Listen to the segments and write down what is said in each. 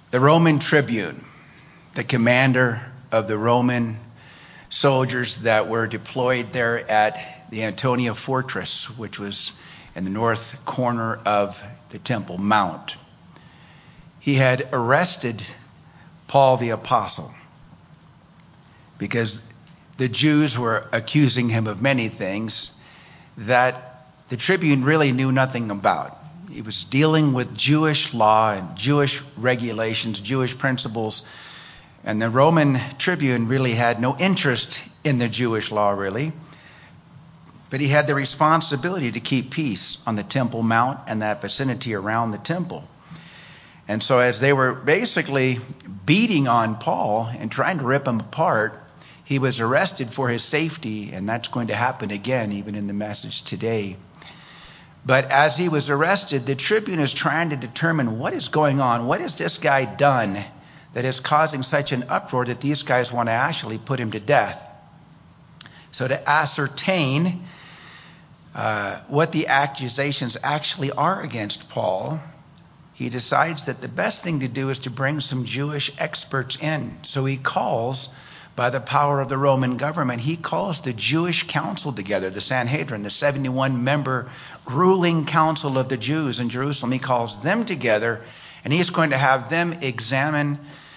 The Roman tribune, the commander of the Roman soldiers that were deployed there at the Antonia Fortress, which was in the north corner of the Temple Mount. He had arrested Paul the Apostle because the Jews were accusing him of many things that the tribune really knew nothing about. He was dealing with Jewish law and Jewish regulations, Jewish principles, and the Roman tribune really had no interest in the Jewish law, really. But he had the responsibility to keep peace on the Temple Mount and that vicinity around the temple. And so as they were basically beating on Paul and trying to rip him apart, he was arrested for his safety, and that's going to happen again, even in the message today. But as he was arrested, the tribune is trying to determine what is going on. What has this guy done that is causing such an uproar that these guys want to actually put him to death? So to ascertain what the accusations actually are against Paul, he decides that the best thing to do is to bring some Jewish experts in. So he calls, by the power of the Roman government, he calls the Jewish council together, the Sanhedrin, the 71-member ruling council of the Jews in Jerusalem. He calls them together, and he's going to have them examine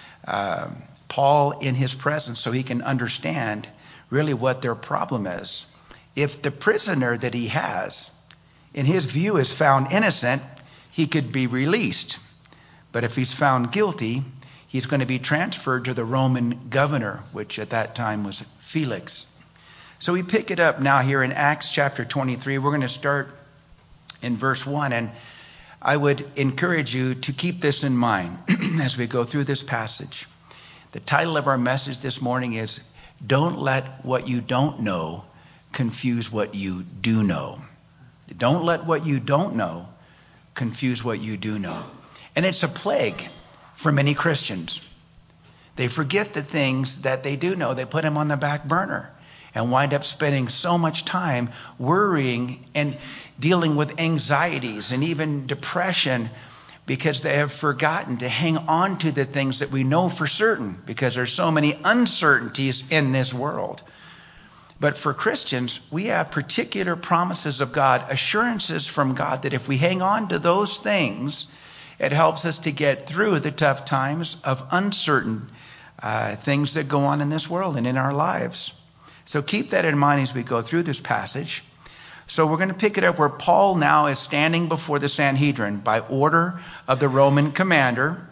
Paul in his presence so he can understand really what their problem is. If the prisoner that he has, in his view, is found innocent, he could be released. But if he's found guilty, he's going to be transferred to the Roman governor, which at that time was Felix. So we pick it up now here in Acts chapter 23. We're going to start in verse 1. And I would encourage you to keep this in mind as we go through this passage. The title of our message this morning is, Don't Let What You Don't Know Confuse What You Do Know. Don't let what you don't know confuse what you do know. And it's a plague for many Christians. They forget the things that they do know. They put them on the back burner and wind up spending so much time worrying and dealing with anxieties and even depression because they have forgotten to hang on to the things that we know for certain, because there's so many uncertainties in this world. But for Christians, we have particular promises of God, assurances from God that if we hang on to those things, it helps us to get through the tough times of uncertain things that go on in this world and in our lives. So keep that in mind as we go through this passage. So we're going to pick it up where Paul now is standing before the Sanhedrin by order of the Roman commander.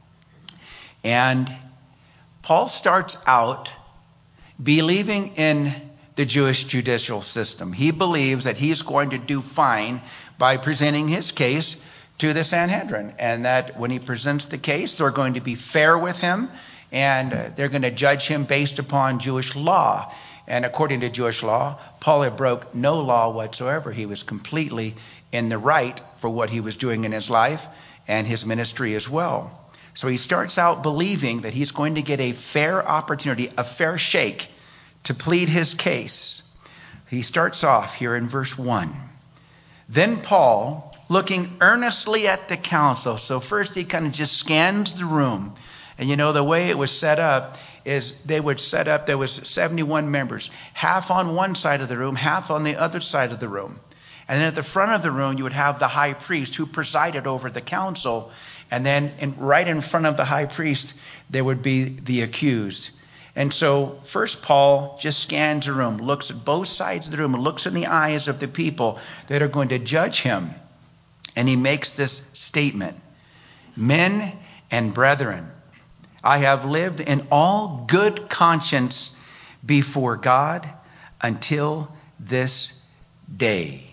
And Paul starts out believing in the Jewish judicial system. He believes that he's going to do fine by presenting his case to the Sanhedrin, and that when he presents the case, they're going to be fair with him, and they're going to judge him based upon Jewish law. And according to Jewish law, Paul had broke no law whatsoever. He was completely in the right for what he was doing in his life and his ministry as well. So he starts out believing that he's going to get a fair opportunity, a fair shake to plead his case. He starts off here in verse 1. Then Paul, looking earnestly at the council. So first he kind of just scans the room. And you know, the way it was set up is they would set up, there was 71 members, half on one side of the room, half on the other side of the room. And then at the front of the room, you would have the high priest who presided over the council. And then right in front of the high priest, there would be the accused. And so first Paul just scans the room, looks at both sides of the room, and looks in the eyes of the people that are going to judge him. And he makes this statement: Men and brethren, I have lived in all good conscience before God until this day.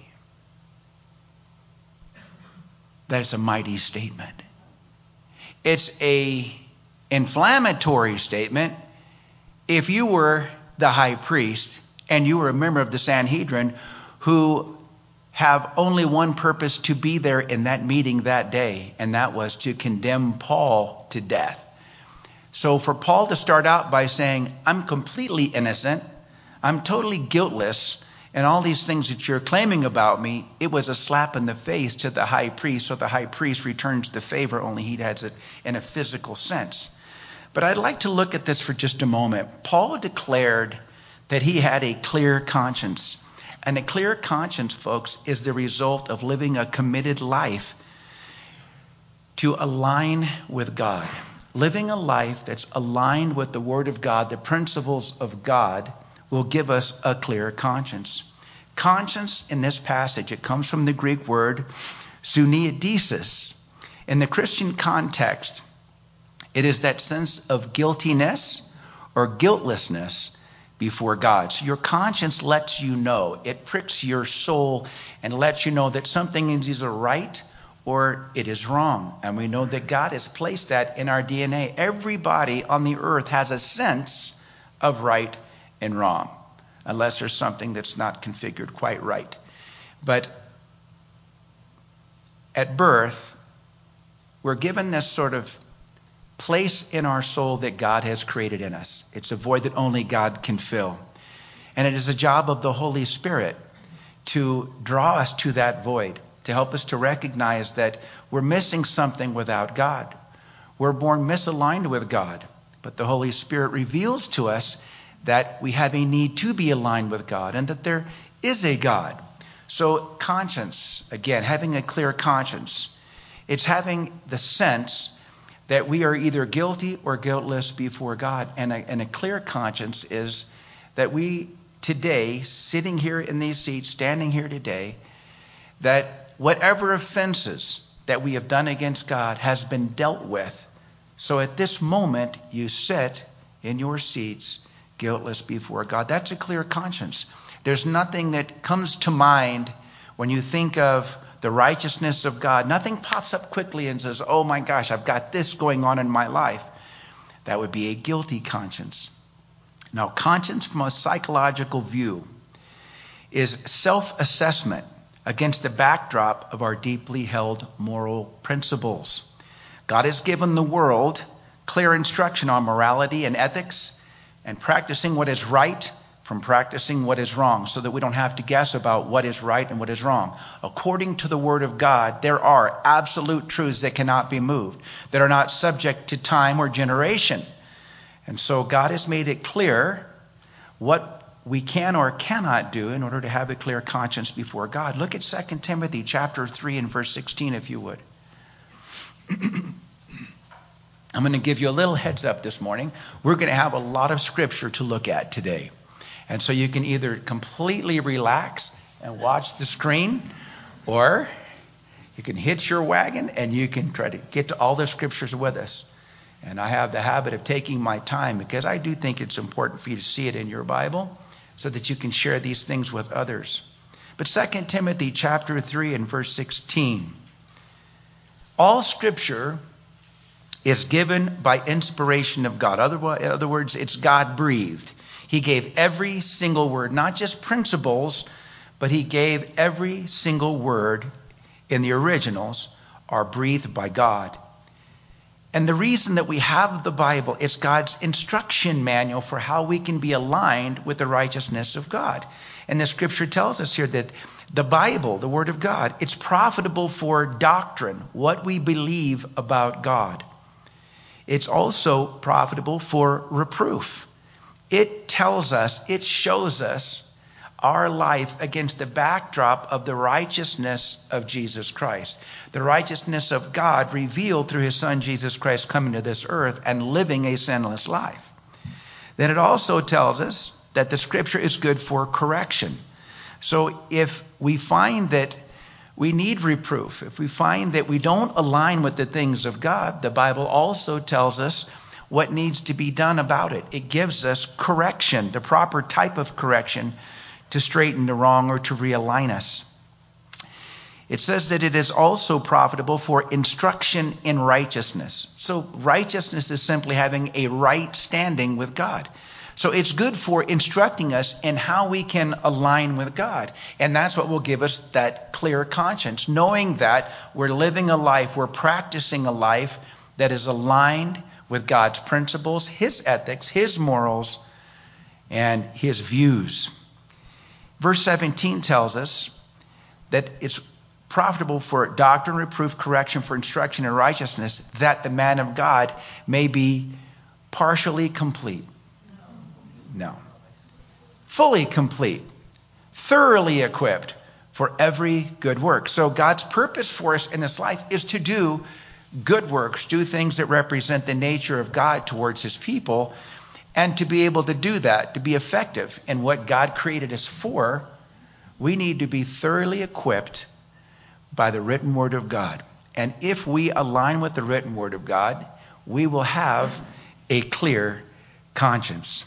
That is a mighty statement. It's an inflammatory statement if you were the high priest and you were a member of the Sanhedrin who have only one purpose: to be there in that meeting that day, and that was to condemn Paul to death. So for Paul to start out by saying, I'm completely innocent, I'm totally guiltless, And all these things that you're claiming about me, it was a slap in the face to the high priest. So the high priest returns the favor, only he has it in a physical sense. But I'd like to look at this for just a moment. Paul declared that he had a clear conscience. And a clear conscience, folks, is the result of living a committed life to align with God. Living a life that's aligned with the Word of God, the principles of God, will give us a clear conscience. Conscience in this passage, it comes from the Greek word suneidesis. In the Christian context, it is that sense of guiltiness or guiltlessness before God. So your conscience lets you know, it pricks your soul and lets you know that something is either right or it is wrong. And we know that God has placed that in our DNA. Everybody on the earth has a sense of right and wrong, unless there's something that's not configured quite right. But at birth, we're given this sort of place in our soul that God has created in us. It's a void that only God can fill. And it is a job of the Holy Spirit to draw us to that void, to help us to recognize that we're missing something without God. We're born misaligned with God. But the Holy Spirit reveals to us that we have a need to be aligned with God and that there is a God. So conscience, again, having a clear conscience, it's having the sense that we are either guilty or guiltless before God. And a clear conscience is that we today, sitting here in these seats, standing here today, that whatever offenses that we have done against God has been dealt with. So at this moment, you sit in your seats guiltless before God. That's a clear conscience. There's nothing that comes to mind when you think of the righteousness of God. Nothing pops up quickly and says, oh my gosh, I've got this going on in my life. That would be a guilty conscience. Now, conscience from a psychological view is self-assessment against the backdrop of our deeply held moral principles. God has given the world clear instruction on morality and ethics and practicing what is right from practicing what is wrong, so that we don't have to guess about what is right and what is wrong. According to the Word of God, there are absolute truths that cannot be moved, that are not subject to time or generation. And so God has made it clear what we can or cannot do in order to have a clear conscience before God. Look at 2 Timothy chapter 3 and verse 16, if you would. I'm going to give you a little heads up this morning. We're going to have a lot of scripture to look at today. And so you can either completely relax and watch the screen, or you can hitch your wagon and you can try to get to all the scriptures with us. And I have the habit of taking my time because I do think it's important for you to see it in your Bible so that you can share these things with others. But 2 Timothy chapter 3 and verse 16. All scripture is given by inspiration of God. In other words, it's God-breathed. He gave every single word, not just principles, but he gave every single word in the originals are breathed by God. And the reason that we have the Bible, it's God's instruction manual for how we can be aligned with the righteousness of God. And the scripture tells us here that the Bible, the Word of God, it's profitable for doctrine, what we believe about God. It's also profitable for reproof. It tells us, it shows us our life against the backdrop of the righteousness of Jesus Christ. The righteousness of God revealed through his Son Jesus Christ coming to this earth and living a sinless life. Then it also tells us that the scripture is good for correction. So if we find that we need reproof, if we find that we don't align with the things of God, the Bible also tells us what needs to be done about it. It gives us correction, the proper type of correction to straighten the wrong or to realign us. It says that it is also profitable for instruction in righteousness. So righteousness is simply having a right standing with God. So it's good for instructing us in how we can align with God. And that's what will give us that clear conscience, knowing that we're living a life, we're practicing a life that is aligned with God's principles, his ethics, his morals, and his views. Verse 17 tells us that it's profitable for doctrine, reproof, correction, for instruction in righteousness, that the man of God may be partially complete. No. Fully complete. Thoroughly equipped for every good work. So God's purpose for us in this life is to do good works, do things that represent the nature of God towards his people, and to be able to do that, to be effective in what God created us for, we need to be thoroughly equipped by the written word of God. And if we align with the written word of God, we will have a clear conscience.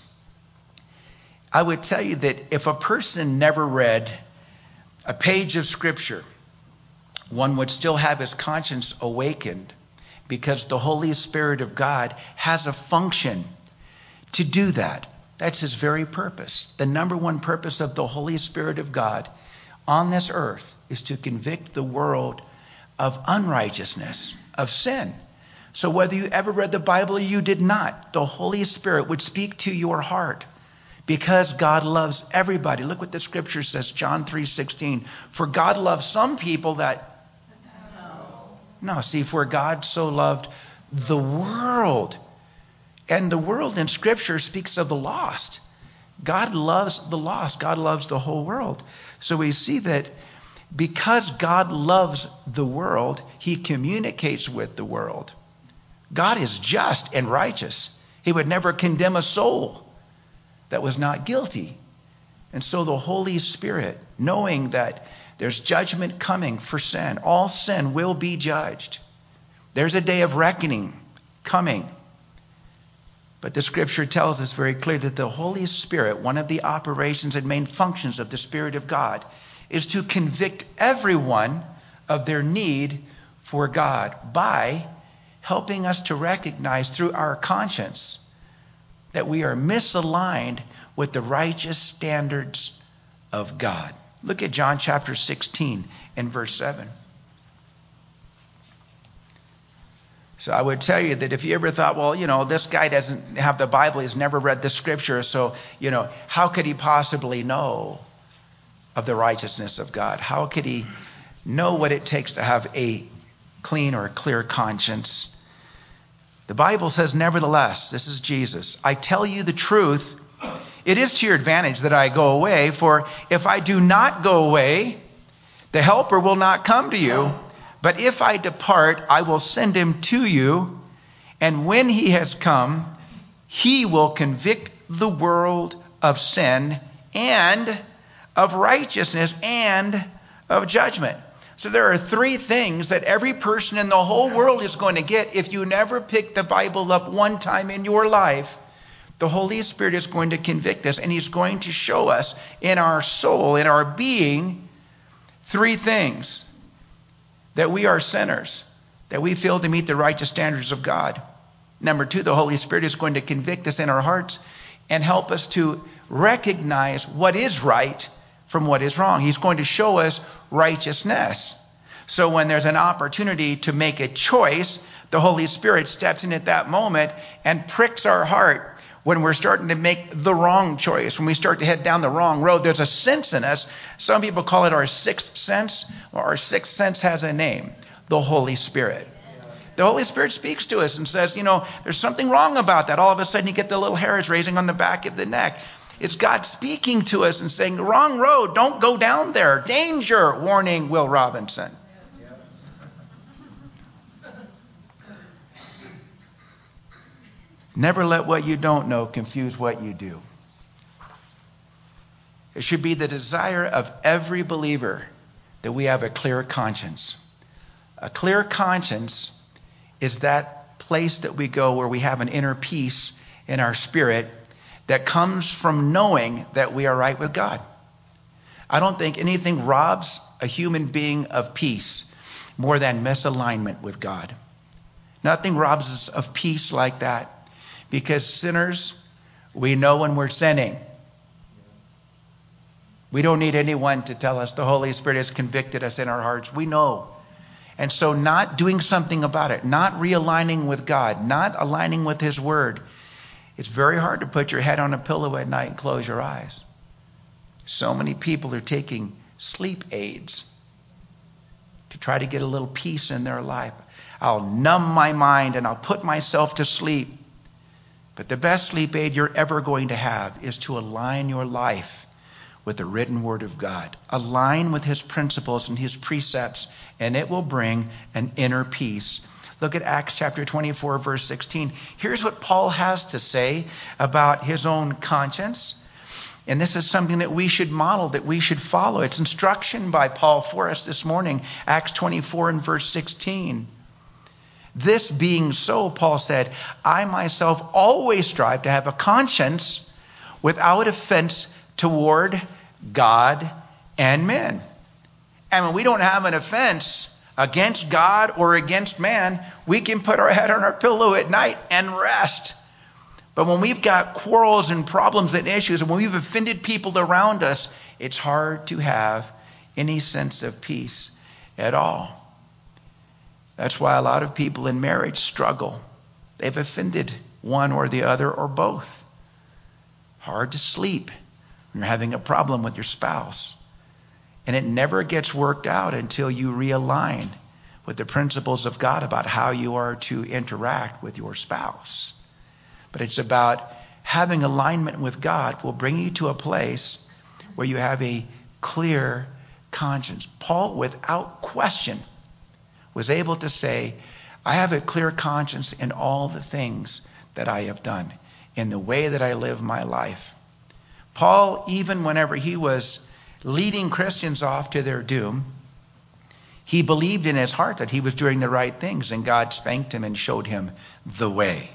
I would tell you that if a person never read a page of Scripture, one would still have his conscience awakened, because the Holy Spirit of God has a function to do that. That's his very purpose. The number one purpose of the Holy Spirit of God on this earth is to convict the world of unrighteousness, of sin. So whether you ever read the Bible or you did not, the Holy Spirit would speak to your heart, because God loves everybody. Look what the scripture says, John 3:16. For God loves some people that... No, see, for God so loved the world. And the world in scripture speaks of the lost. God loves the lost. God loves the whole world. So we see that because God loves the world, he communicates with the world. God is just and righteous. He would never condemn a soul that was not guilty. And so the Holy Spirit, knowing that there's judgment coming for sin, all sin will be judged. There's a day of reckoning coming. But the scripture tells us very clearly that the Holy Spirit, one of the operations and main functions of the Spirit of God, is to convict everyone of their need for God by helping us to recognize through our conscience that we are misaligned with the righteous standards of God. Look at John chapter 16 and verse 7. So I would tell you that if you ever thought, well, this guy doesn't have the Bible, he's never read the scripture, so, how could he possibly know of the righteousness of God? How could he know what it takes to have a clean or a clear conscience? The Bible says, nevertheless, this is Jesus, I tell you the truth, it is to your advantage that I go away, for if I do not go away, the Helper will not come to you. But if I depart, I will send him to you. And when he has come, he will convict the world of sin and of righteousness and of judgment. So there are three things that every person in the whole world is going to get if you never pick the Bible up one time in your life. The Holy Spirit is going to convict us, and he's going to show us in our soul, in our being, three things. That we are sinners, that we fail to meet the righteous standards of God. Number two, the Holy Spirit is going to convict us in our hearts and help us to recognize what is right from what is wrong. He's going to show us righteousness. So when there's an opportunity to make a choice, the Holy Spirit steps in at that moment and pricks our heart when we're starting to make the wrong choice, when we start to head down the wrong road. There's a sense in us. Some people call it our sixth sense. Well, our sixth sense has a name, the Holy Spirit. The Holy Spirit speaks to us and says, there's something wrong about that. All of a sudden you get the little hairs raising on the back of the neck. It's God speaking to us and saying, wrong road, don't go down there. Danger, warning Will Robinson. Never let what you don't know confuse what you do. It should be the desire of every believer that we have a clear conscience. A clear conscience is that place that we go where we have an inner peace in our spirit that comes from knowing that we are right with God. I don't think anything robs a human being of peace more than misalignment with God. Nothing robs us of peace like that. Because sinners, we know when we're sinning. We don't need anyone to tell us. The Holy Spirit has convicted us in our hearts. We know. And so not doing something about it, not realigning with God, not aligning with his word. It's very hard to put your head on a pillow at night and close your eyes. So many people are taking sleep aids to try to get a little peace in their life. I'll numb my mind and I'll put myself to sleep. But the best sleep aid you're ever going to have is to align your life with the written word of God. Align with his principles and his precepts, and it will bring an inner peace. Look at Acts chapter 24, verse 16. Here's what Paul has to say about his own conscience. And this is something that we should model, that we should follow. It's instruction by Paul for us this morning. Acts 24 and verse 16. This being so, Paul said, I myself always strive to have a conscience without offense toward God and men. And when we don't have an offense against God or against man, we can put our head on our pillow at night and rest. But when we've got quarrels and problems and issues, and when we've offended people around us, it's hard to have any sense of peace at all. That's why a lot of people in marriage struggle. They've offended one or the other or both. Hard to sleep when you're having a problem with your spouse. And it never gets worked out until you realign with the principles of God about how you are to interact with your spouse. But it's about having alignment with God will bring you to a place where you have a clear conscience. Paul, without question, was able to say, I have a clear conscience in all the things that I have done, in the way that I live my life. Paul, even whenever he was leading Christians off to their doom, he believed in his heart that he was doing the right things, and God spanked him and showed him the way.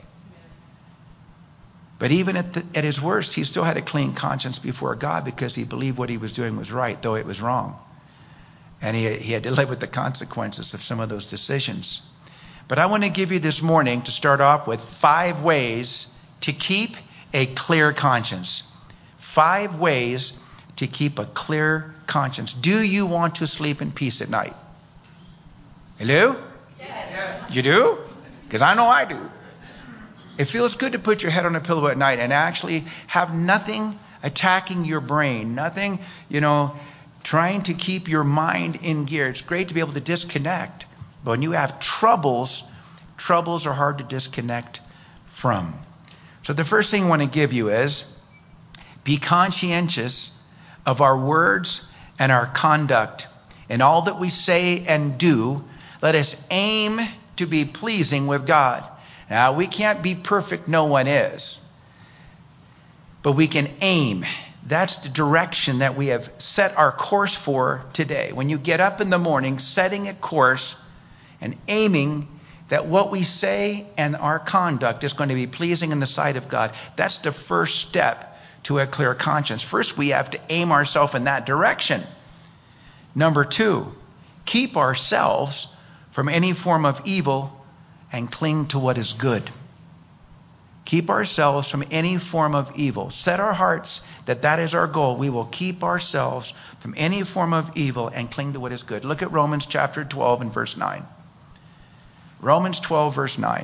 But even at his worst, he still had a clean conscience before God because he believed what he was doing was right, though it was wrong. And he had to live with the consequences of some of those decisions. But I want to give you this morning, to start off with, 5 ways to keep a clear conscience. 5 ways to keep a clear conscience. Do you want to sleep in peace at night? Hello? Yes. You do? Because I know I do. It feels good to put your head on a pillow at night and actually have nothing attacking your brain, nothing, trying to keep your mind in gear. It's great to be able to disconnect. But when you have troubles are hard to disconnect from. So the first thing I want to give you is be conscientious of our words and our conduct. In all that we say and do, let us aim to be pleasing with God. Now, we can't be perfect. No one is. But we can aim. That's the direction that we have set our course for today. When you get up in the morning, setting a course and aiming that what we say and our conduct is going to be pleasing in the sight of God. That's the first step to a clear conscience. First, we have to aim ourselves in that direction. Number 2, keep ourselves from any form of evil and cling to what is good. Keep ourselves from any form of evil. Set our hearts that is our goal. We will keep ourselves from any form of evil and cling to what is good. Look at Romans chapter 12 and verse 9. Romans 12 verse 9.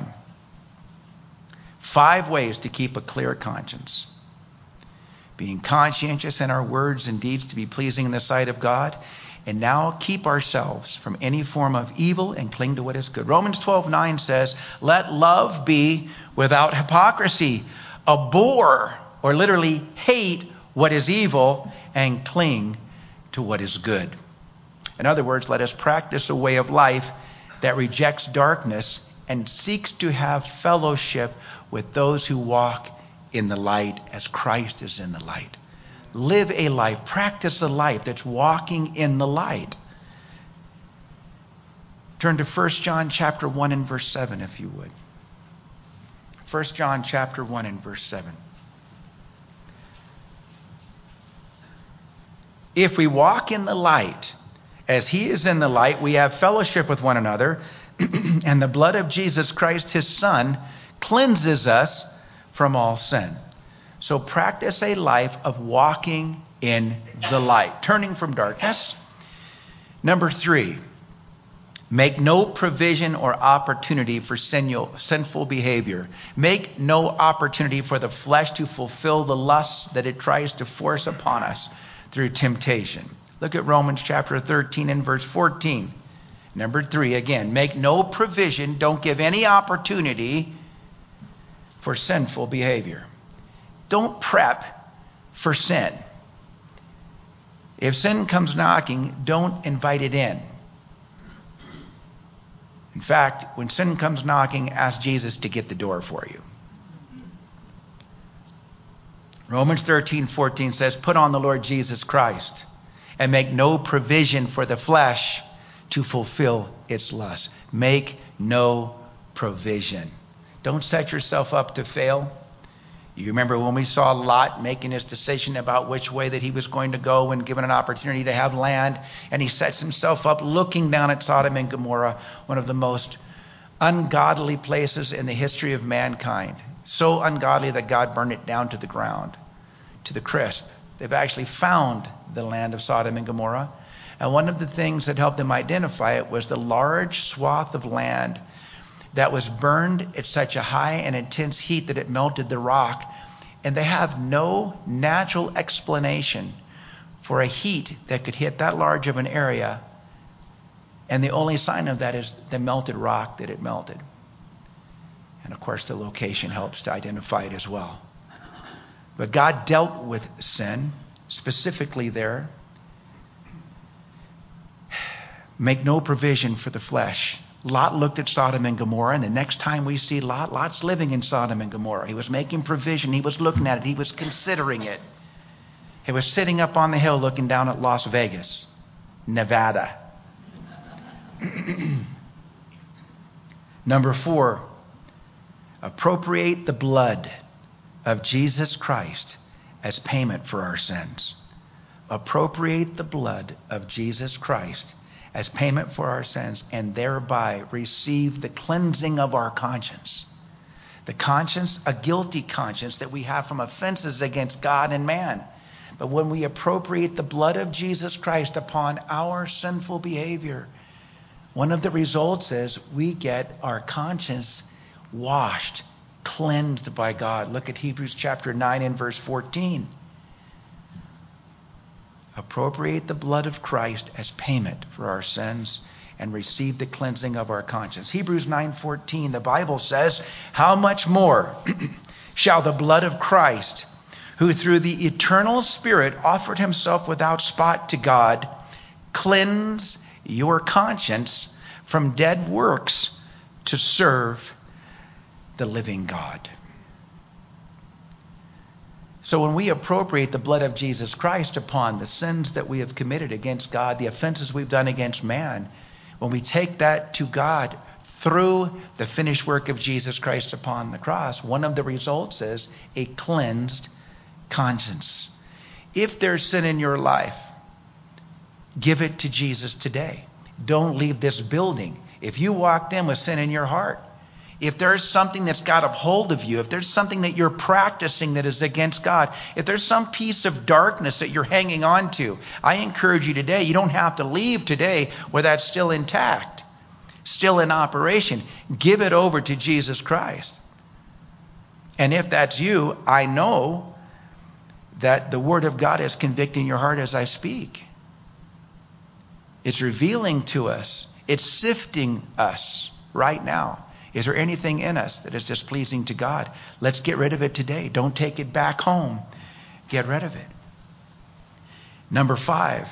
5 ways to keep a clear conscience. Being conscientious in our words and deeds to be pleasing in the sight of God. And now keep ourselves from any form of evil and cling to what is good. Romans 12:9 says, let love be without hypocrisy. Abhor, or literally hate, what is evil and cling to what is good. In other words, let us practice a way of life that rejects darkness and seeks to have fellowship with those who walk in the light as Christ is in the light. Live a life, practice a life that's walking in the light. Turn to 1 John chapter 1 and verse 7, if you would. 1 John chapter 1 and verse 7. If we walk in the light, as he is in the light, we have fellowship with one another, and the blood of Jesus Christ, his Son, cleanses us from all sin. So practice a life of walking in the light, turning from darkness. Number 3, make no provision or opportunity for sinful behavior. Make no opportunity for the flesh to fulfill the lusts that it tries to force upon us through temptation. Look at Romans chapter 13 and verse 14. Number 3, again, make no provision, don't give any opportunity for sinful behavior. Don't prep for sin. If sin comes knocking, don't invite it in. In fact, when sin comes knocking, ask Jesus to get the door for you. Romans 13:14 says, put on the Lord Jesus Christ and make no provision for the flesh to fulfill its lust. Make no provision. Don't set yourself up to fail. You remember when we saw Lot making his decision about which way that he was going to go when given an opportunity to have land, and he sets himself up looking down at Sodom and Gomorrah, one of the most ungodly places in the history of mankind. So ungodly that God burned it down to the ground, to the crisp. They've actually found the land of Sodom and Gomorrah. And one of the things that helped them identify it was the large swath of land that was burned at such a high and intense heat that it melted the rock. And they have no natural explanation for a heat that could hit that large of an area. And the only sign of that is the melted rock that it melted. And of course, the location helps to identify it as well. But God dealt with sin specifically there. Make no provision for the flesh. Lot looked at Sodom and Gomorrah, and the next time we see Lot, Lot's living in Sodom and Gomorrah. He was making provision. He was looking at it. He was considering it. He was sitting up on the hill looking down at Las Vegas, Nevada. Number 4, appropriate the blood of Jesus Christ as payment for our sins. Appropriate the blood of Jesus Christ as payment for our sins, and thereby receive the cleansing of our conscience. The conscience, a guilty conscience that we have from offenses against God and man. But when we appropriate the blood of Jesus Christ upon our sinful behavior, one of the results is we get our conscience washed, cleansed by God. Look at Hebrews chapter 9 and verse 14. Appropriate the blood of Christ as payment for our sins and receive the cleansing of our conscience. Hebrews 9:14, the Bible says, how much more shall the blood of Christ, who through the eternal Spirit offered himself without spot to God, cleanse your conscience from dead works to serve the living God. So when we appropriate the blood of Jesus Christ upon the sins that we have committed against God, the offenses we've done against man, when we take that to God through the finished work of Jesus Christ upon the cross, one of the results is a cleansed conscience. If there's sin in your life, give it to Jesus today. Don't leave this building. If you walked in with sin in your heart, if there's something that's got a hold of you, if there's something that you're practicing that is against God, if there's some piece of darkness that you're hanging on to, I encourage you today, you don't have to leave today where that's still intact, still in operation. Give it over to Jesus Christ. And if that's you, I know that the Word of God is convicting your heart as I speak. It's revealing to us. It's sifting us right now. Is there anything in us that is displeasing to God? Let's get rid of it today. Don't take it back home. Get rid of it. Number 5,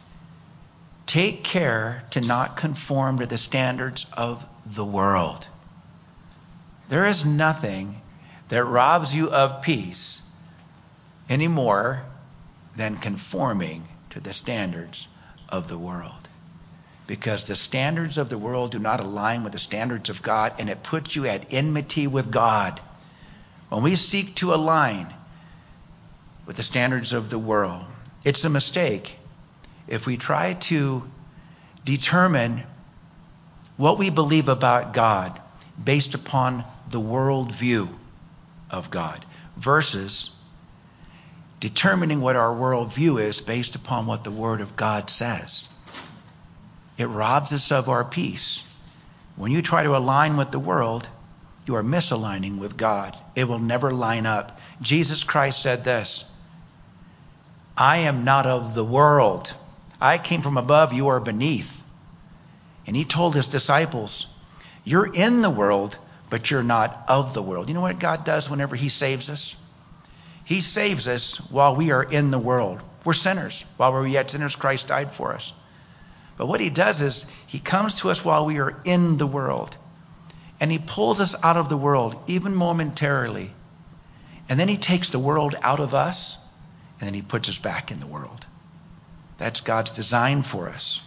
take care to not conform to the standards of the world. There is nothing that robs you of peace any more than conforming to the standards of the world. Because the standards of the world do not align with the standards of God, and it puts you at enmity with God. When we seek to align with the standards of the world, it's a mistake if we try to determine what we believe about God based upon the worldview of God versus determining what our worldview is based upon what the Word of God says. It robs us of our peace. When you try to align with the world, you are misaligning with God. It will never line up. Jesus Christ said this, I am not of the world. I came from above, you are beneath. And he told his disciples, you're in the world, but you're not of the world. You know what God does whenever he saves us? He saves us while we are in the world. We're sinners. While we're yet sinners, Christ died for us. But what he does is he comes to us while we are in the world. And he pulls us out of the world, even momentarily. And then he takes the world out of us, and then he puts us back in the world. That's God's design for us.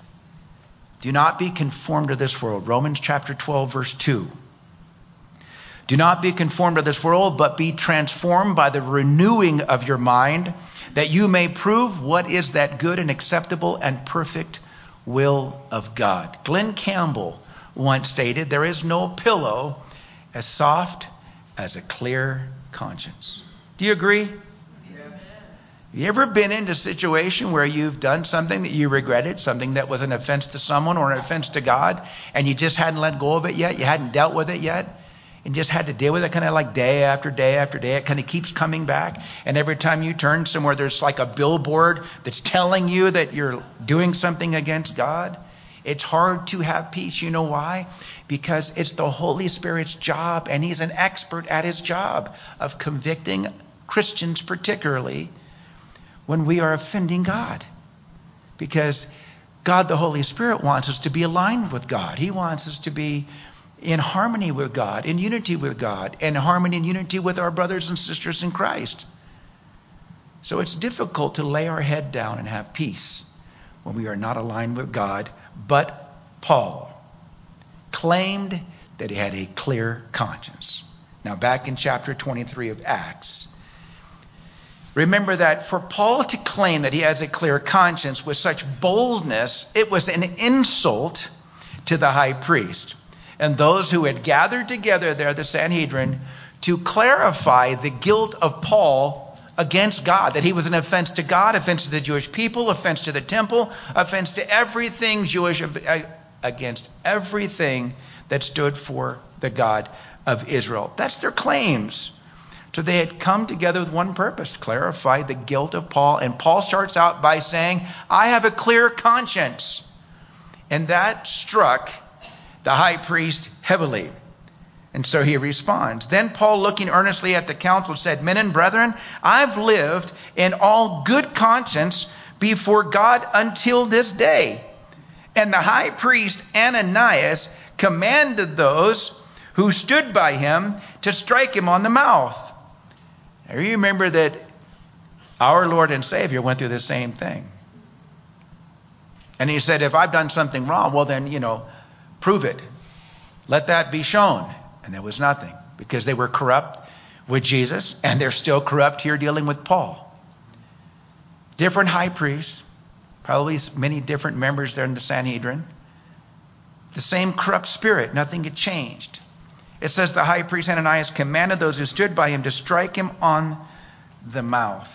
Do not be conformed to this world. Romans chapter 12, verse 2. Do not be conformed to this world, but be transformed by the renewing of your mind, that you may prove what is that good and acceptable and perfect will of God. Glenn Campbell once stated, there is no pillow as soft as a clear conscience. Do you agree? You ever been in a situation where you've done something that you regretted, something that was an offense to someone or an offense to God, and you just hadn't let go of it yet, you hadn't dealt with it yet, and just had to deal with it kind of like day after day after day? It kind of keeps coming back, and every time you turn somewhere, there's like a billboard that's telling you that you're doing something against God. It's hard to have peace. You know why? Because it's the Holy Spirit's job, and he's an expert at his job of convicting Christians particularly when we are offending God. Because God, the Holy Spirit, wants us to be aligned with God. He wants us to be in harmony with God, in unity with God, and harmony and unity with our brothers and sisters in Christ. So it's difficult to lay our head down and have peace when we are not aligned with God. But Paul claimed that he had a clear conscience. Now back in chapter 23 of Acts, remember that for Paul to claim that he has a clear conscience with such boldness, it was an insult to the high priest and those who had gathered together there, the Sanhedrin, to clarify the guilt of Paul against God, that he was an offense to God, offense to the Jewish people, offense to the temple, offense to everything Jewish, against everything that stood for the God of Israel. That's their claims. So they had come together with one purpose, to clarify the guilt of Paul. And Paul starts out by saying, I have a clear conscience. And that struck the high priest heavily. And so he responds. Then Paul, looking earnestly at the council, said, men and brethren, I've lived in all good conscience before God until this day. And the high priest Ananias commanded those who stood by him to strike him on the mouth. Now you remember that our Lord and Savior went through the same thing. And he said, if I've done something wrong, well then, prove it. Let that be shown. And there was nothing, because they were corrupt with Jesus, and they're still corrupt here dealing with Paul. Different high priests, probably many different members there in the Sanhedrin. The same corrupt spirit, nothing had changed. It says the high priest Ananias commanded those who stood by him to strike him on the mouth.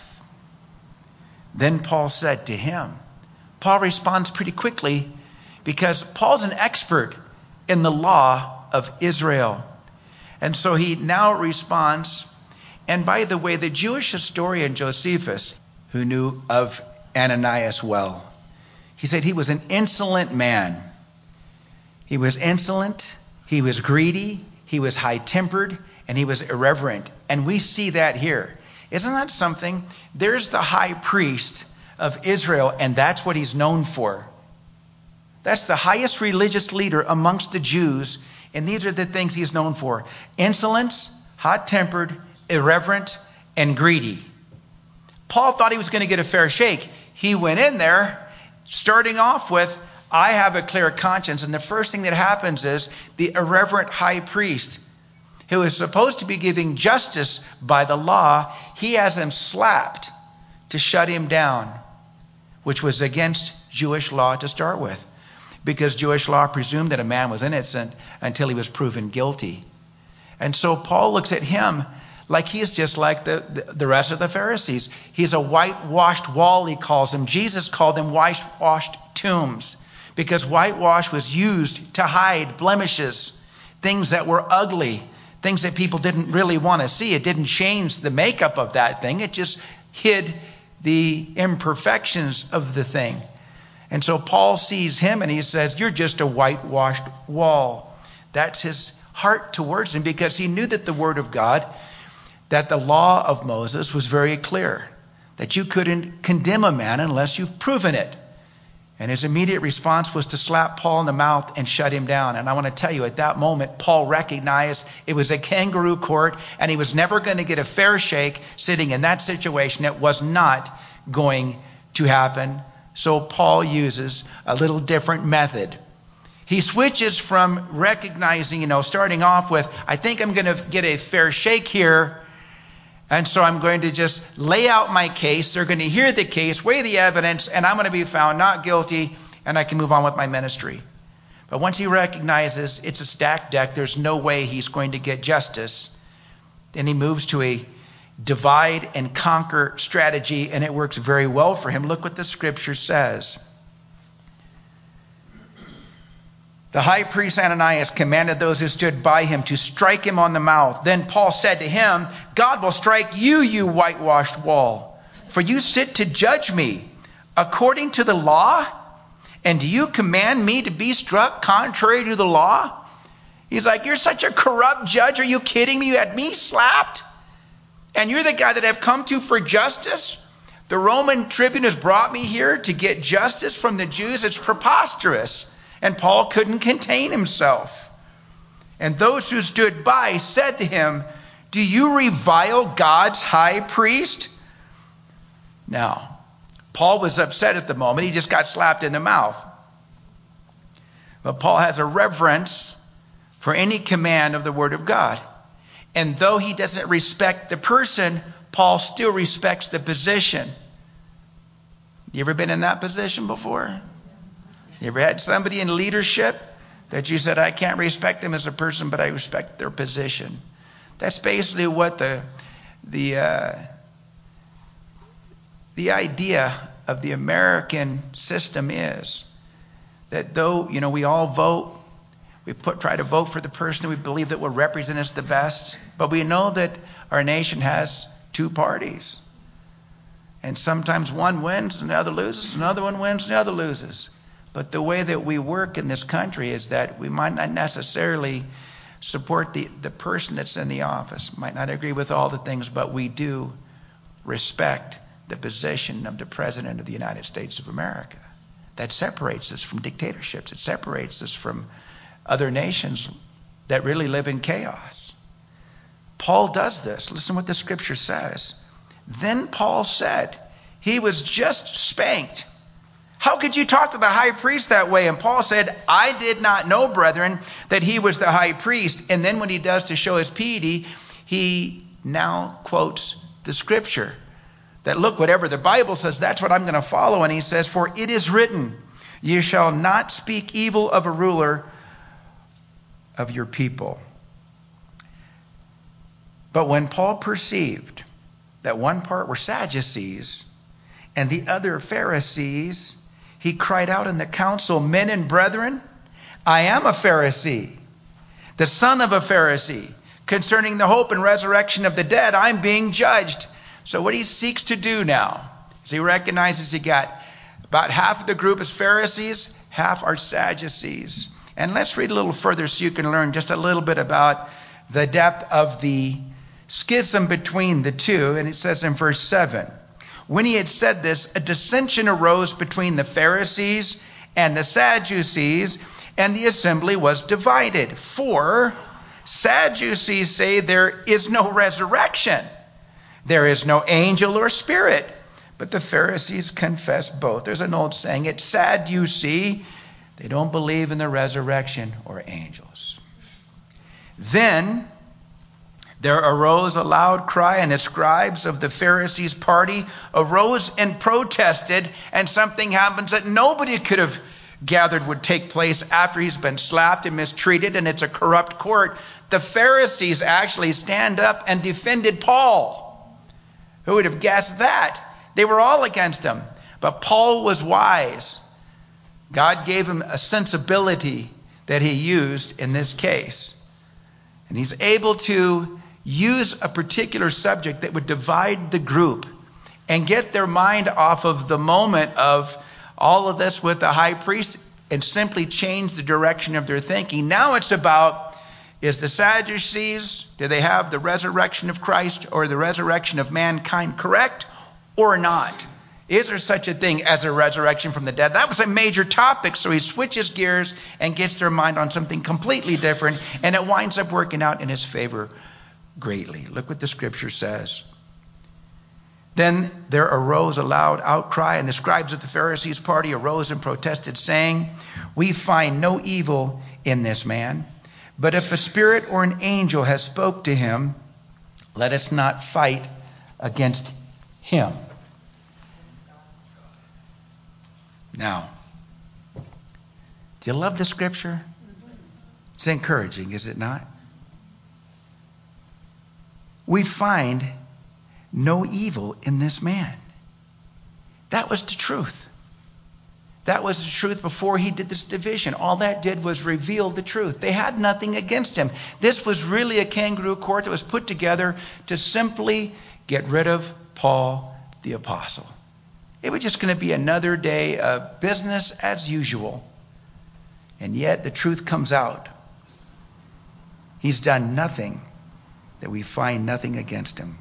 Then Paul said to him, Paul responds pretty quickly because Paul's an expert in the law of Israel. And so he now responds. And by the way, the Jewish historian Josephus, who knew of Ananias well, he said he was an insolent man. He was insolent, he was greedy, he was high-tempered, and he was irreverent. And we see that here. Isn't that something? There's the high priest of Israel, and that's what he's known for. That's the highest religious leader amongst the Jews, and these are the things he's known for. Insolence, hot-tempered, irreverent, and greedy. Paul thought he was going to get a fair shake. He went in there, starting off with, I have a clear conscience. And the first thing that happens is the irreverent high priest, who is supposed to be giving justice by the law, he has him slapped to shut him down, which was against Jewish law to start with, because Jewish law presumed that a man was innocent until he was proven guilty. And so Paul looks at him like he's just like the rest of the Pharisees. He's a whitewashed wall, he calls him. Jesus called them whitewashed tombs, because whitewash was used to hide blemishes, things that were ugly, things that people didn't really want to see. It didn't change the makeup of that thing. It just hid the imperfections of the thing. And so Paul sees him and he says, you're just a whitewashed wall. That's his heart towards him, because he knew that the word of God, that the law of Moses was very clear, that you couldn't condemn a man unless you've proven it. And his immediate response was to slap Paul in the mouth and shut him down. And I want to tell you, at that moment, Paul recognized it was a kangaroo court, and he was never going to get a fair shake sitting in that situation. It was not going to happen. So Paul uses a little different method. He switches from recognizing, starting off with, I think I'm going to get a fair shake here, and so I'm going to just lay out my case. They're going to hear the case, weigh the evidence, and I'm going to be found not guilty, and I can move on with my ministry. But once he recognizes it's a stacked deck, there's no way he's going to get justice, then he moves to a divide and conquer strategy, and it works very well for him. Look what the scripture says. The high priest Ananias commanded those who stood by him to strike him on the mouth. Then Paul said to him, God will strike you, you whitewashed wall, for you sit to judge me according to the law, and do you command me to be struck contrary to the law? He's like, you're such a corrupt judge. Are you kidding me? You had me slapped, and you're the guy that I've come to for justice? The Roman tribune has brought me here to get justice from the Jews. It's preposterous. And Paul couldn't contain himself. And those who stood by said to him, do you revile God's high priest? Now, Paul was upset at the moment. He just got slapped in the mouth. But Paul has a reverence for any command of the word of God. And though he doesn't respect the person, Paul still respects the position. You ever been in that position before? You ever had somebody in leadership that you said, I can't respect them as a person, but I respect their position? That's basically what the idea of the American system is. That though, we all vote, we try to vote for the person we believe that will represent us the best, but we know that our nation has two parties. And sometimes one wins and the other loses, another one wins and the other loses. But the way that we work in this country is that we might not necessarily support the person that's in the office, might not agree with all the things, but we do respect the position of the President of the United States of America. That separates us from dictatorships. It separates us from other nations that really live in chaos. Paul does this. Listen what the scripture says. Then Paul said, he was just spanked. How could you talk to the high priest that way? And Paul said, I did not know, brethren, that he was the high priest. And then what he does to show his piety, he now quotes the scripture. That look, whatever the Bible says, that's what I'm going to follow. And he says, for it is written, you shall not speak evil of a ruler of your people. But when Paul perceived that one part were Sadducees and the other Pharisees, he cried out in the council, men and brethren, I am a Pharisee, the son of a Pharisee. Concerning the hope and resurrection of the dead, I'm being judged. So what he seeks to do now is he recognizes he got about half of the group is Pharisees, half are Sadducees. And let's read a little further so you can learn just a little bit about the depth of the schism between the two. And it says in verse 7, when he had said this, a dissension arose between the Pharisees and the Sadducees, and the assembly was divided. For Sadducees say there is no resurrection. There is no angel or spirit. But the Pharisees confess both. There's an old saying, it's sad you see, they don't believe in the resurrection or angels. Then there arose a loud cry, and the scribes of the Pharisees' party arose and protested, and something happens that nobody could have gathered would take place after he's been slapped and mistreated, and it's a corrupt court. The Pharisees actually stand up and defended Paul. Who would have guessed that? They were all against him. But Paul was wise. God gave him a sensibility that he used in this case. And he's able to use a particular subject that would divide the group and get their mind off of the moment of all of this with the high priest and simply change the direction of their thinking. Now it's about, is the Sadducees, do they have the resurrection of Christ or the resurrection of mankind correct or not? Is there such a thing as a resurrection from the dead? That was a major topic, so he switches gears and gets their mind on something completely different, and it winds up working out in his favor greatly. Look what the scripture says. Then there arose a loud outcry, and the scribes of the Pharisees' party arose and protested, saying, "We find no evil in this man, but if a spirit or an angel has spoke to him, let us not fight against him." Now, do you love the scripture? It's encouraging, is it not? We find no evil in this man. That was the truth. That was the truth before he did this division. All that did was reveal the truth. They had nothing against him. This was really a kangaroo court that was put together to simply get rid of Paul the apostle. It was just going to be another day of business as usual. And yet the truth comes out. He's done nothing that we find nothing against him.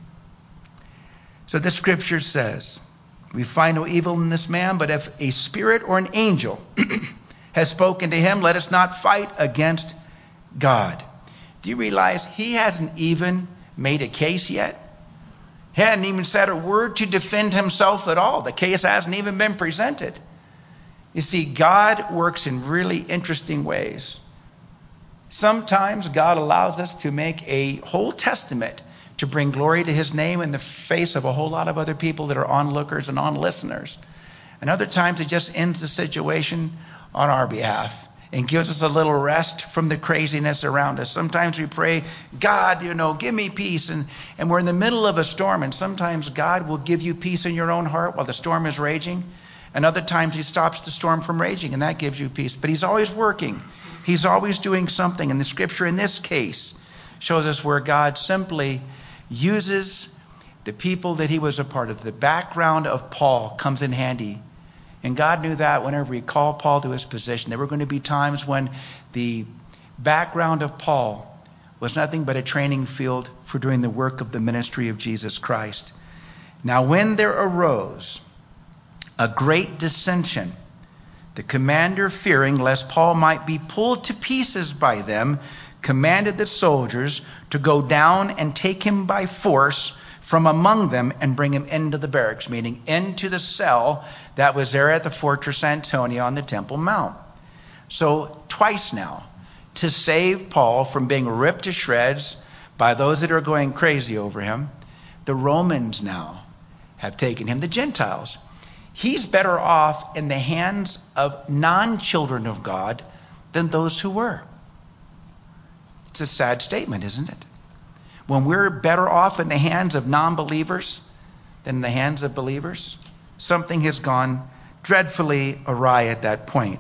So the scripture says, we find no evil in this man, but if a spirit or an angel has spoken to him, let us not fight against God. Do you realize he hasn't even made a case yet? He hadn't even said a word to defend himself at all. The case hasn't even been presented. You see, God works in really interesting ways. Sometimes God allows us to make a whole testament to bring glory to his name in the face of a whole lot of other people that are onlookers and on-listeners. And other times it just ends the situation on our behalf and gives us a little rest from the craziness around us. Sometimes we pray, God, give me peace. And we're in the middle of a storm. And sometimes God will give you peace in your own heart while the storm is raging. And other times he stops the storm from raging, and that gives you peace. But he's always working. He's always doing something. And the scripture in this case shows us where God simply uses the people that he was a part of. The background of Paul comes in handy. And God knew that whenever he called Paul to his position, there were going to be times when the background of Paul was nothing but a training field for doing the work of the ministry of Jesus Christ. Now, when there arose a great dissension, the commander, fearing lest Paul might be pulled to pieces by them, commanded the soldiers to go down and take him by force from among them and bring him into the barracks, meaning into the cell that was there at the Fortress Antonia on the Temple Mount. So twice now, to save Paul from being ripped to shreds by those that are going crazy over him, the Romans now have taken him, the Gentiles. He's better off in the hands of non-children of God than those who were. It's a sad statement, isn't it? When we're better off in the hands of non-believers than in the hands of believers, something has gone dreadfully awry at that point.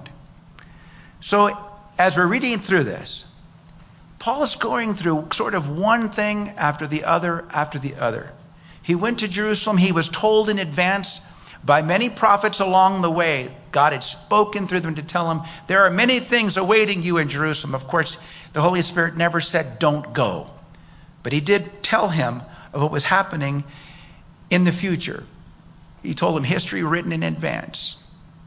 So as we're reading through this, Paul is going through sort of one thing after the other after the other. He went to Jerusalem. He was told in advance by many prophets along the way. God had spoken through them to tell him, there are many things awaiting you in Jerusalem. Of course, the Holy Spirit never said, don't go. But he did tell him of what was happening in the future. He told him history written in advance.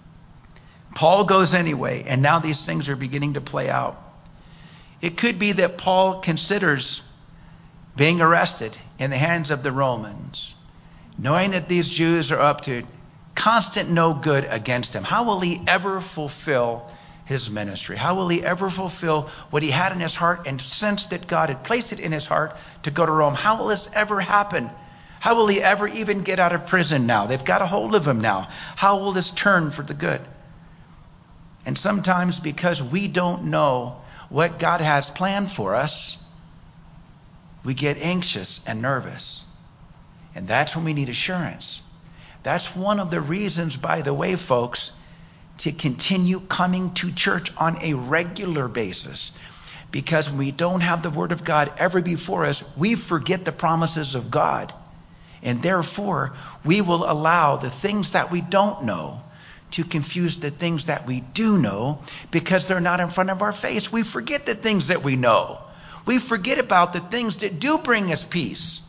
Paul goes anyway, and now these things are beginning to play out. It could be that Paul considers being arrested in the hands of the Romans, knowing that these Jews are up to constant no good against him. How will he ever fulfill his ministry? How will he ever fulfill what he had in his heart and sensed that God had placed it in his heart to go to Rome? How will this ever happen? How will he ever even get out of prison now? They've got a hold of him now. How will this turn for the good? And sometimes because we don't know what God has planned for us, we get anxious and nervous. And that's when we need assurance. That's one of the reasons, by the way, folks, to continue coming to church on a regular basis. Because when we don't have the Word of God ever before us, we forget the promises of God. And therefore, we will allow the things that we don't know to confuse the things that we do know because they're not in front of our face. We forget the things that we know. We forget about the things that do bring us peace.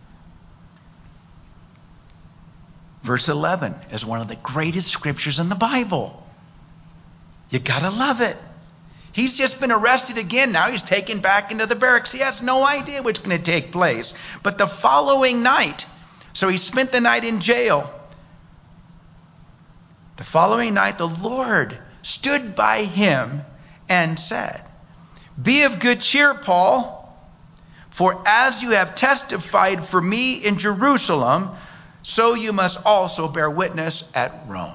Verse 11 is one of the greatest scriptures in the Bible. You gotta love it. He's just been arrested again. Now he's taken back into the barracks. He has no idea what's going to take place. But the following night, so he spent the night in jail. The following night, the Lord stood by him and said, "Be of good cheer, Paul, for as you have testified for me in Jerusalem, so you must also bear witness at Rome."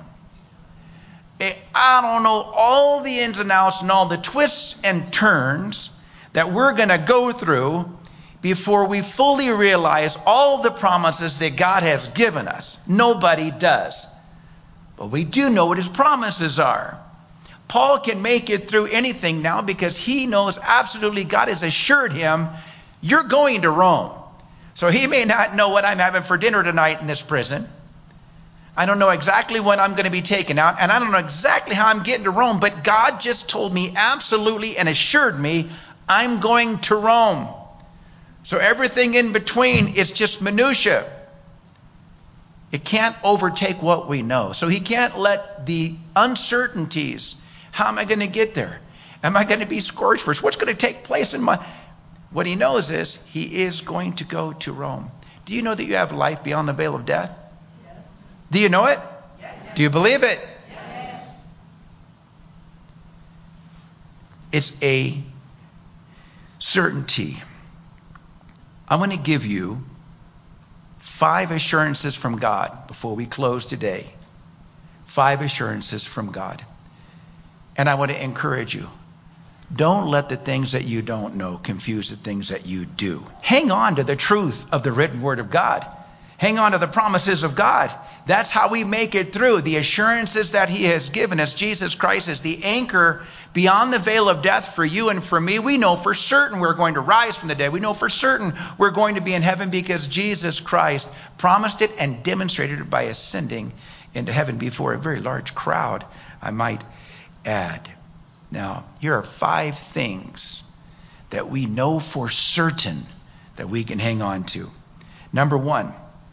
I don't know all the ins and outs and all the twists and turns that we're going to go through before we fully realize all the promises that God has given us. Nobody does. But we do know what his promises are. Paul can make it through anything now because he knows absolutely God has assured him, you're going to Rome. So he may not know what I'm having for dinner tonight in this prison. I don't know exactly when I'm going to be taken out, and I don't know exactly how I'm getting to Rome, but God just told me absolutely and assured me I'm going to Rome. So everything in between is just minutia. It can't overtake what we know. So he can't let the uncertainties, how am I going to get there? Am I going to be scourged first? What's going to take place in my... What he knows is he is going to go to Rome. Do you know that you have life beyond the veil of death? Do you know it? Yes. Do you believe it? Yes. It's a certainty. I'm going to give you 5 assurances from God before we close today. 5 assurances from God. And I want to encourage you. Don't let the things that you don't know confuse the things that you do. Hang on to the truth of the written word of God. Hang on to the promises of God. That's how we make it through. The assurances that he has given us. Jesus Christ is the anchor beyond the veil of death for you and for me. We know for certain we're going to rise from the dead. We know for certain we're going to be in heaven because Jesus Christ promised it and demonstrated it by ascending into heaven before a very large crowd, I might add. Now, here are 5 things that we know for certain that we can hang on to. Number one,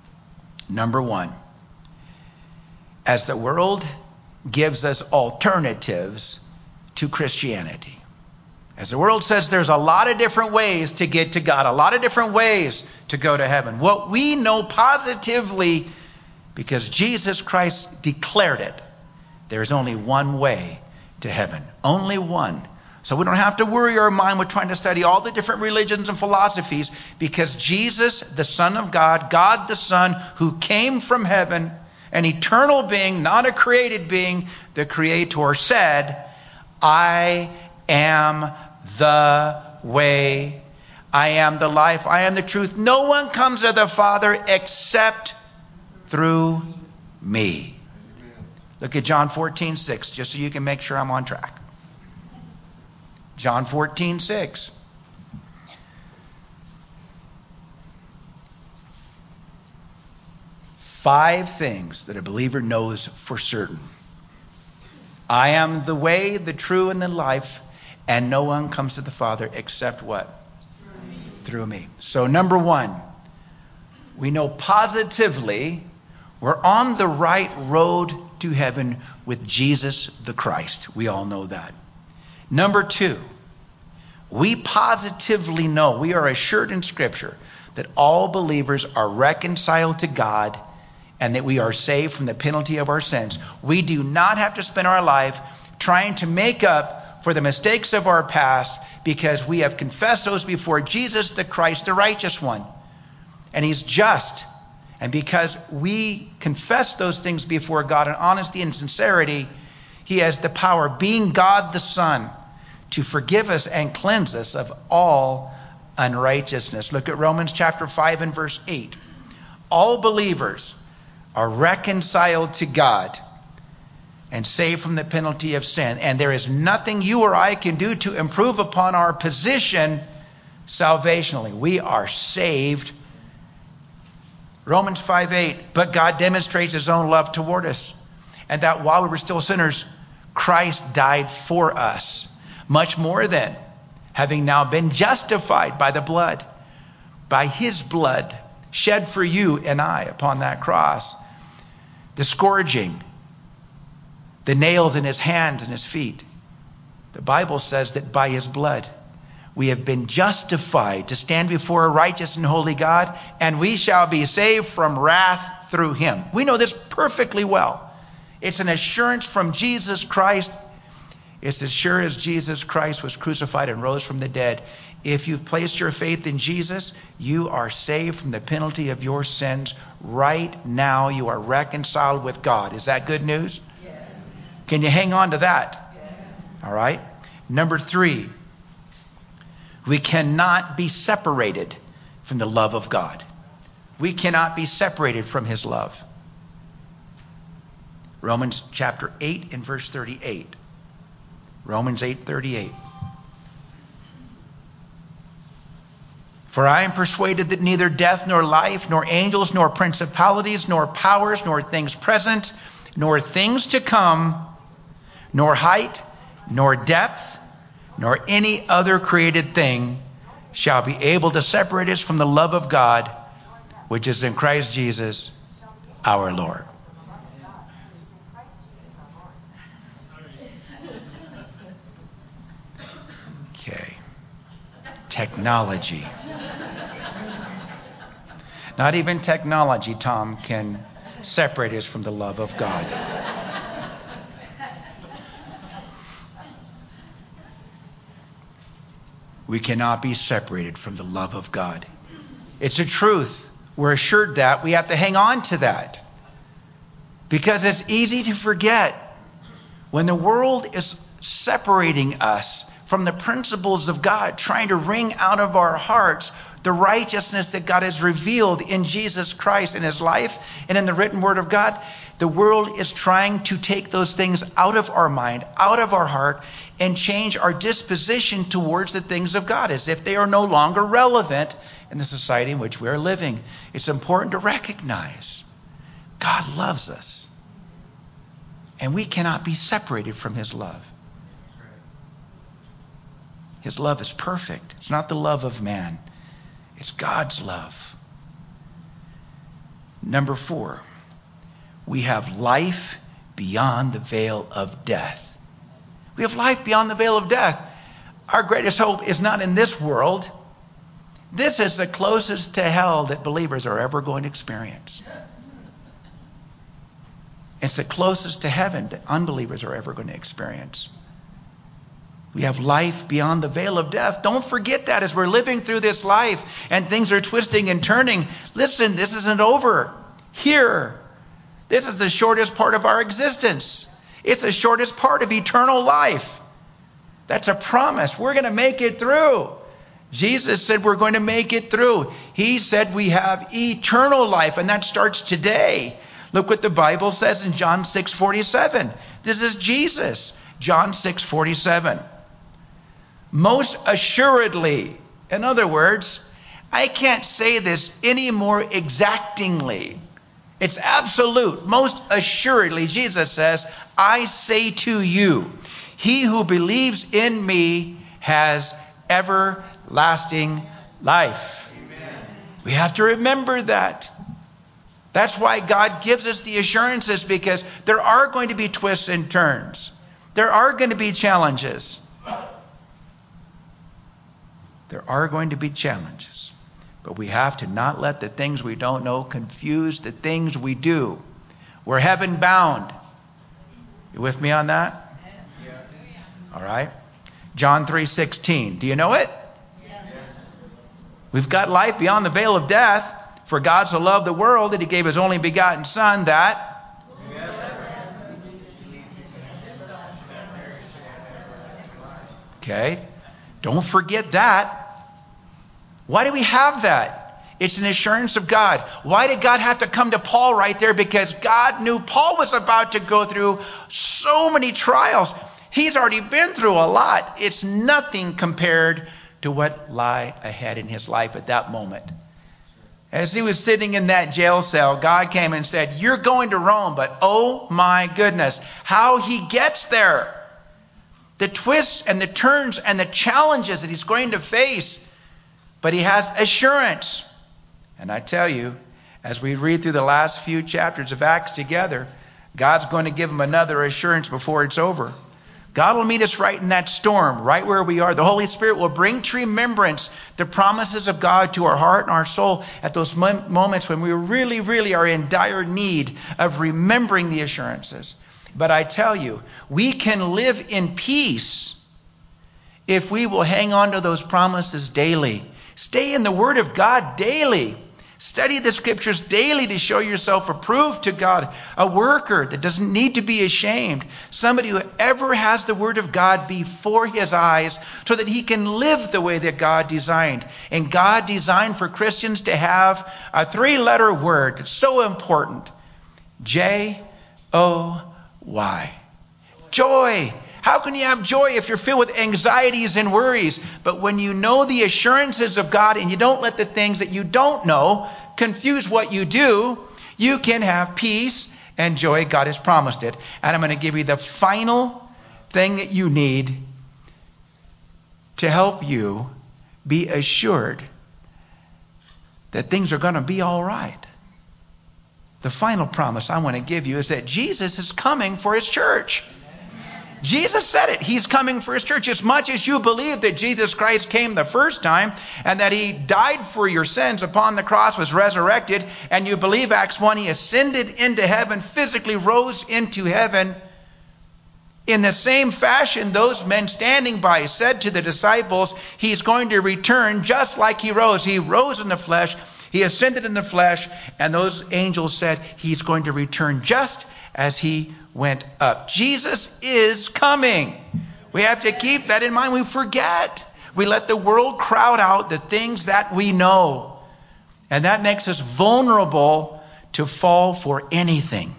as the world gives us alternatives to Christianity. As the world says there's a lot of different ways to get to God, a lot of different ways to go to heaven. What we know positively, because Jesus Christ declared it, there's only one way to heaven. Only one. So we don't have to worry our mind with trying to study all the different religions and philosophies, because Jesus, the Son of God, God the Son, who came from heaven, an eternal being, not a created being, the Creator said, I am the way, I am the life, I am the truth. No one comes to the Father except through me. Look at John 14:6, just so you can make sure I'm on track. John 14:6. Five things that a believer knows for certain. I am the way, the truth, and the life, and no one comes to the Father except what? Through me. So number one, we know positively we're on the right road to heaven with Jesus the Christ. We all know that. Number two, we positively know, we are assured in Scripture that all believers are reconciled to God and that we are saved from the penalty of our sins. We do not have to spend our life trying to make up for the mistakes of our past, because we have confessed those before Jesus the Christ, the righteous one. And he's just. And because we confess those things before God in honesty and sincerity, he has the power, being God the Son, to forgive us and cleanse us of all unrighteousness. Look at Romans chapter 5 and verse 8. All believers are reconciled to God and saved from the penalty of sin. And there is nothing you or I can do to improve upon our position salvationally. We are saved Romans 5:8, but God demonstrates his own love toward us, and that while we were still sinners, Christ died for us. Much more then, having now been justified by the blood, by his blood shed for you and I upon that cross, the scourging, the nails in his hands and his feet. The Bible says that by his blood we have been justified to stand before a righteous and holy God, and we shall be saved from wrath through him. We know this perfectly well. It's an assurance from Jesus Christ. It's as sure as Jesus Christ was crucified and rose from the dead. If you've placed your faith in Jesus, you are saved from the penalty of your sins. Right now, you are reconciled with God. Is that good news? Yes. Can you hang on to that? Yes. All right. Number 3, we cannot be separated from the love of God. We cannot be separated from his love. Romans chapter 8 and verse 38. Romans 8:38. For I am persuaded that neither death nor life, nor angels, nor principalities, nor powers, nor things present, nor things to come, nor height, nor depth, nor any other created thing shall be able to separate us from the love of God, which is in Christ Jesus, our Lord. Okay. Technology. Not even technology, Tom, can separate us from the love of God. We cannot be separated from the love of God. It's a truth. We're assured that. We have to hang on to that. Because it's easy to forget when the world is separating us from the principles of God, trying to wring out of our hearts the righteousness that God has revealed in Jesus Christ in his life and in the written word of God. The world is trying to take those things out of our mind, out of our heart, and change our disposition towards the things of God as if they are no longer relevant in the society in which we are living. It's important to recognize God loves us, and we cannot be separated from his love. His love is perfect. It's not the love of man. It's God's love. Number 4, we have life beyond the veil of death. We have life beyond the veil of death. Our greatest hope is not in this world. This is the closest to hell that believers are ever going to experience. It's the closest to heaven that unbelievers are ever going to experience. We have life beyond the veil of death. Don't forget that as we're living through this life and things are twisting and turning. Listen, this isn't over. Here, this is the shortest part of our existence. It's the shortest part of eternal life. That's a promise. We're going to make it through. Jesus said we're going to make it through. He said we have eternal life, and that starts today. Look what the Bible says in John 6:47. This is Jesus. John 6:47. Most assuredly, in other words, I can't say this any more exactingly. It's absolute. Most assuredly, Jesus says, I say to you, he who believes in me has everlasting life. Amen. We have to remember that. That's why God gives us the assurances, because there are going to be twists and turns. There are going to be challenges. There are going to be challenges. But we have to not let the things we don't know confuse the things we do. We're heaven bound. You with me on that? Yeah. All right. John 3:16. Do you know it? Yes. We've got life beyond the veil of death. For God so loved the world that he gave his only begotten Son, that okay. Don't forget that. Why do we have that? It's an assurance of God. Why did God have to come to Paul right there? Because God knew Paul was about to go through so many trials. He's already been through a lot. It's nothing compared to what lie ahead in his life at that moment. As he was sitting in that jail cell, God came and said, you're going to Rome, but oh my goodness, how he gets there. The twists and the turns and the challenges that he's going to face. But he has assurance. And I tell you, as we read through the last few chapters of Acts together, God's going to give him another assurance before it's over. God will meet us right in that storm, right where we are. The Holy Spirit will bring to remembrance the promises of God to our heart and our soul at those moments when we really, really are in dire need of remembering the assurances. But I tell you, we can live in peace if we will hang on to those promises daily. Stay in the Word of God daily. Study the Scriptures daily to show yourself approved to God, a worker that doesn't need to be ashamed, somebody who ever has the Word of God before his eyes so that he can live the way that God designed. And God designed for Christians to have a 3-letter word. It's so important. J-O-Y. Joy. How can you have joy if you're filled with anxieties and worries? But when you know the assurances of God and you don't let the things that you don't know confuse what you do, you can have peace and joy. God has promised it. And I'm going to give you the final thing that you need to help you be assured that things are going to be all right. The final promise I want to give you is that Jesus is coming for his church. Jesus said it. He's coming for his church. As much as you believe that Jesus Christ came the first time and that he died for your sins upon the cross, was resurrected, and you believe Acts 1, he ascended into heaven, physically rose into heaven. In the same fashion, those men standing by said to the disciples, he's going to return just like he rose. He rose in the flesh. He ascended in the flesh. And those angels said he's going to return just as he went up. Jesus is coming. We have to keep that in mind. We forget. We let the world crowd out the things that we know. And that makes us vulnerable to fall for anything.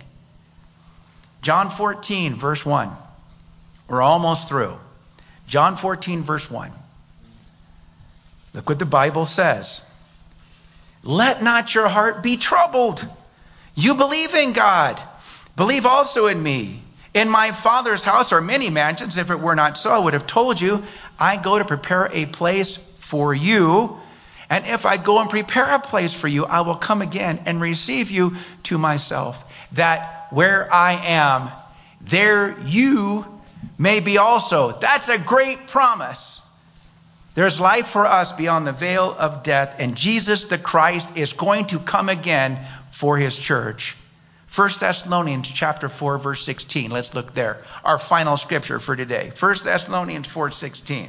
John 14, verse 1. We're almost through. John 14, verse 1. Look what the Bible says. Let not your heart be troubled. You believe in God. Believe also in me. In my Father's house are many mansions. If it were not so, I would have told you. I go to prepare a place for you. And if I go and prepare a place for you, I will come again and receive you to myself, that where I am, there you may be also. That's a great promise. There's life for us beyond the veil of death, and Jesus the Christ is going to come again for his church. 1 Thessalonians chapter 4, verse 16. Let's look there. Our final scripture for today. 1 Thessalonians 4:16.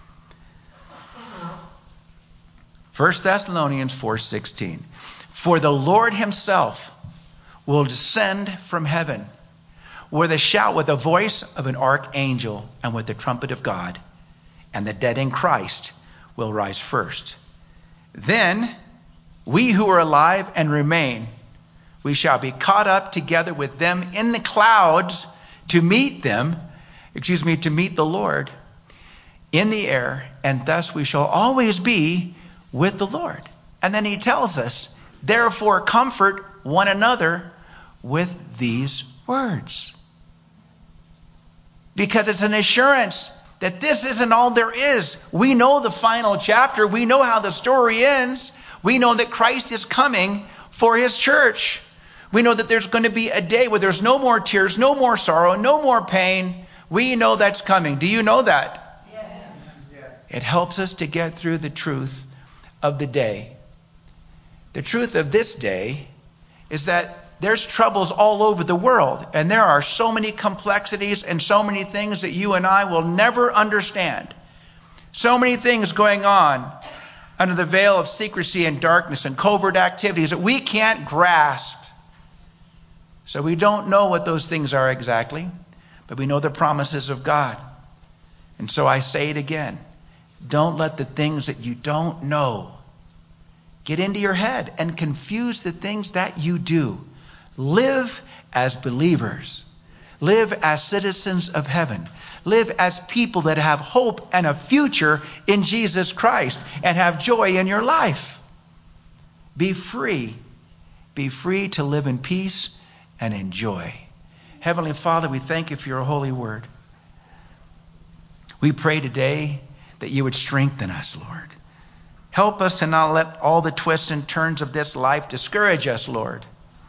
1 Thessalonians 4:16. For the Lord himself will descend from heaven with a shout, with the voice of an archangel, and with the trumpet of God. And the dead in Christ will rise first. Then we who are alive and remain, we shall be caught up together with them in the clouds to meet the Lord in the air, and thus we shall always be with the Lord. And then he tells us, therefore comfort one another with these words. Because it's an assurance that this isn't all there is. We know the final chapter. We know how the story ends. We know that Christ is coming for his church. We know that there's going to be a day where there's no more tears, no more sorrow, no more pain. We know that's coming. Do you know that? Yes. It helps us to get through the truth of the day. The truth of this day is that there's troubles all over the world, and there are so many complexities and so many things that you and I will never understand. So many things going on under the veil of secrecy and darkness and covert activities that we can't grasp. So we don't know what those things are exactly, but we know the promises of God. And so I say it again. Don't let the things that you don't know get into your head and confuse the things that you do. Live as believers. Live as citizens of heaven. Live as people that have hope and a future in Jesus Christ and have joy in your life. Be free. Be free to live in peace and in joy. Heavenly Father, we thank you for your holy word. We pray today that you would strengthen us, Lord. Help us to not let all the twists and turns of this life discourage us, Lord.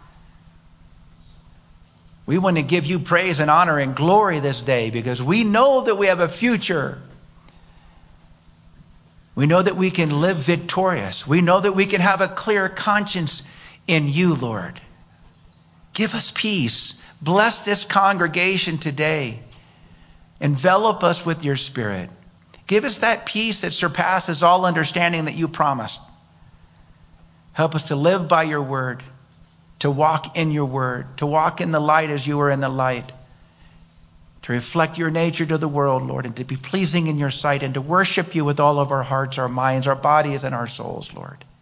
We want to give you praise and honor and glory this day because we know that we have a future. We know that we can live victorious. We know that we can have a clear conscience in you, Lord. Give us peace. Bless this congregation today. Envelop us with your Spirit. Give us that peace that surpasses all understanding that you promised. Help us to live by your word, to walk in your word, to walk in the light as you are in the light, to reflect your nature to the world, Lord, and to be pleasing in your sight, and to worship you with all of our hearts, our minds, our bodies, and our souls, Lord.